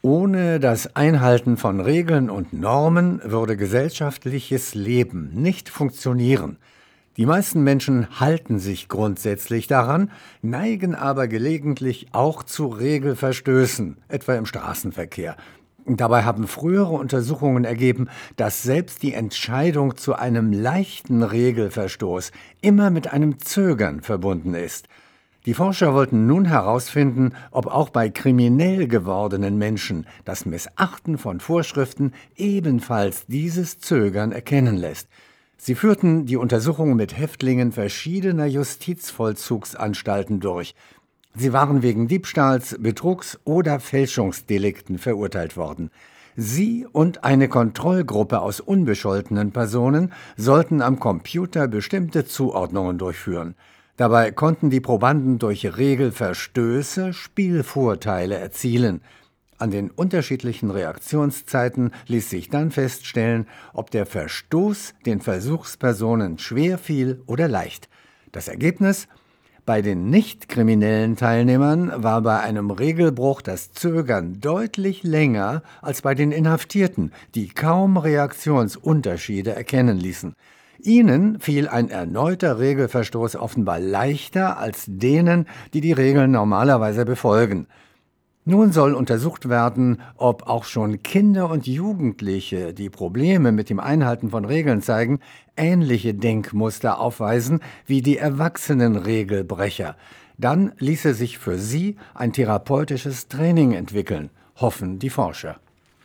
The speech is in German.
Ohne das Einhalten von Regeln und Normen würde gesellschaftliches Leben nicht funktionieren. Die meisten Menschen halten sich grundsätzlich daran, neigen aber gelegentlich auch zu Regelverstößen, etwa im Straßenverkehr. Dabei haben frühere Untersuchungen ergeben, dass selbst die Entscheidung zu einem leichten Regelverstoß immer mit einem Zögern verbunden ist. Die Forscher wollten nun herausfinden, ob auch bei kriminell gewordenen Menschen das Missachten von Vorschriften ebenfalls dieses Zögern erkennen lässt. Sie führten die Untersuchung mit Häftlingen verschiedener Justizvollzugsanstalten durch. Sie waren wegen Diebstahls, Betrugs oder Fälschungsdelikten verurteilt worden. Sie und eine Kontrollgruppe aus unbescholtenen Personen sollten am Computer bestimmte Zuordnungen durchführen. Dabei konnten die Probanden durch Regelverstöße Spielvorteile erzielen. An den unterschiedlichen Reaktionszeiten ließ sich dann feststellen, ob der Verstoß den Versuchspersonen schwer fiel oder leicht. Das Ergebnis? Bei den nicht kriminellen Teilnehmern war bei einem Regelbruch das Zögern deutlich länger als bei den Inhaftierten, die kaum Reaktionsunterschiede erkennen ließen. Ihnen fiel ein erneuter Regelverstoß offenbar leichter als denen, die die Regeln normalerweise befolgen. Nun soll untersucht werden, ob auch schon Kinder und Jugendliche, die Probleme mit dem Einhalten von Regeln zeigen, ähnliche Denkmuster aufweisen wie die erwachsenen Regelbrecher. Dann ließe sich für sie ein therapeutisches Training entwickeln, hoffen die Forscher.